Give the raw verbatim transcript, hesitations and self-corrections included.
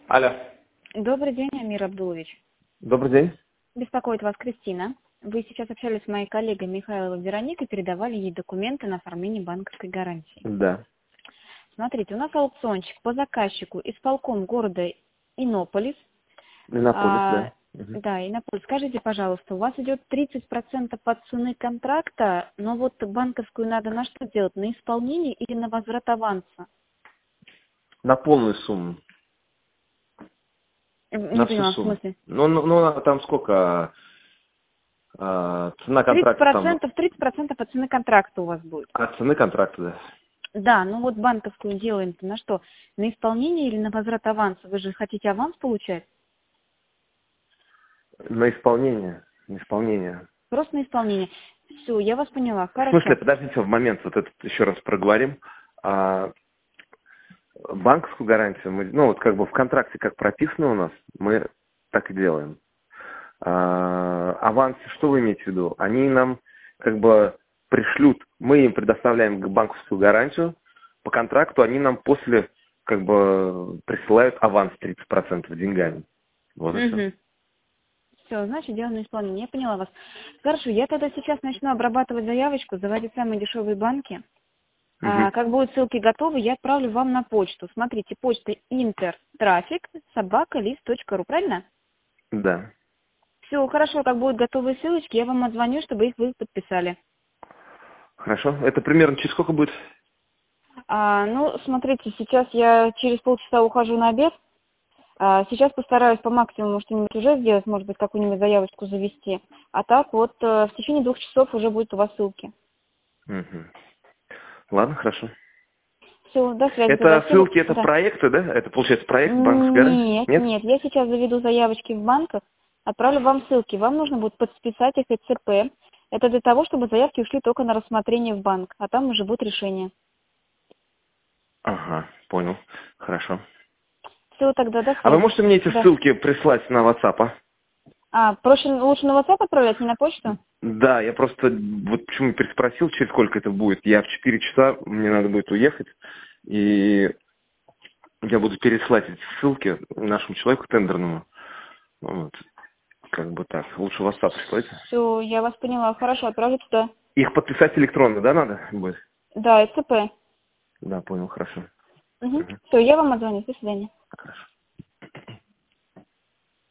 Алло. Добрый день, Амир Абдулович. Добрый день. Беспокоит вас Кристина. Вы сейчас общались с моей коллегой Михайловой Вероникой, передавали ей документы на оформление банковской гарантии. Да. Смотрите, у нас аукциончик по заказчику исполком города Иннополис. Иннополис, А, да. Угу. да, Иннополис. Скажите, пожалуйста, у вас идет тридцать процентов от цены контракта, но вот банковскую надо на что делать? На исполнение или на возврат аванса? На полную сумму. Не На всю поняла, в сумму. смысле? Ну, ну, ну, а там сколько? А, цена тридцать контракта там. процентов, тридцать процентов от цены контракта у вас будет. От цены контракта, да. Да, ну вот банковскую делаем на что? На исполнение или на возврат аванса? Вы же хотите аванс получать? На исполнение. На исполнение. Просто на исполнение. Все, я вас поняла. В смысле, Хорошо. подождите, в момент, вот этот еще раз проговорим. А, банковскую гарантию мы, ну вот как бы в контракте как прописано у нас, мы так и делаем. А, авансы, что вы имеете в виду? Они нам как бы пришлют, мы им предоставляем банковскую гарантию, по контракту они нам после как бы присылают аванс тридцать процентов деньгами. Вот и все. Угу. Все, значит, делаем на исполнение. Я поняла вас. Хорошо, я тогда сейчас начну обрабатывать заявочку, заводить самые дешевые банки. А, Угу. как будут ссылки готовы, я отправлю вам на почту. Смотрите, почта интертрафик собака лист точка ру, правильно? Да. Все, хорошо, как будут готовые ссылочки, я вам отзвоню, чтобы их вы подписали. Хорошо. Это примерно через сколько будет? А, ну, смотрите, сейчас я через полчаса ухожу на обед. А, сейчас постараюсь по максимуму что-нибудь уже сделать, может быть, какую-нибудь заявочку завести. А так вот э, в течение двух часов уже будет у вас ссылки. Угу. Ладно, хорошо. Все, до связи тогда. Это Всего... ссылки, это Да. проекты, да? Это получается проект банковской гарантии? Нет, Нет? нет, я сейчас заведу заявочки в банках, отправлю вам ссылки. Вам нужно будет подписать их и ЦП. Это для того, чтобы заявки ушли только на рассмотрение в банк, а там уже будет решение. Ага, понял. Хорошо. Все, тогда до А вы связи. можете мне эти Да. ссылки прислать на WhatsApp, а? А, проще, лучше на WhatsApp отправлять, не на почту? Да, я просто вот почему переспросил, через сколько это будет. Я в четыре часа, мне надо будет уехать, и я буду переслать эти ссылки нашему человеку тендерному. Вот. Как бы так. Лучше WhatsApp прислать. Все, я вас поняла. Хорошо, отправлю туда. Их подписать электронно, да, надо будет? Да, ЦП. Да, понял, хорошо. Угу. Угу. Все, я вам отзвоню. До свидания. Хорошо.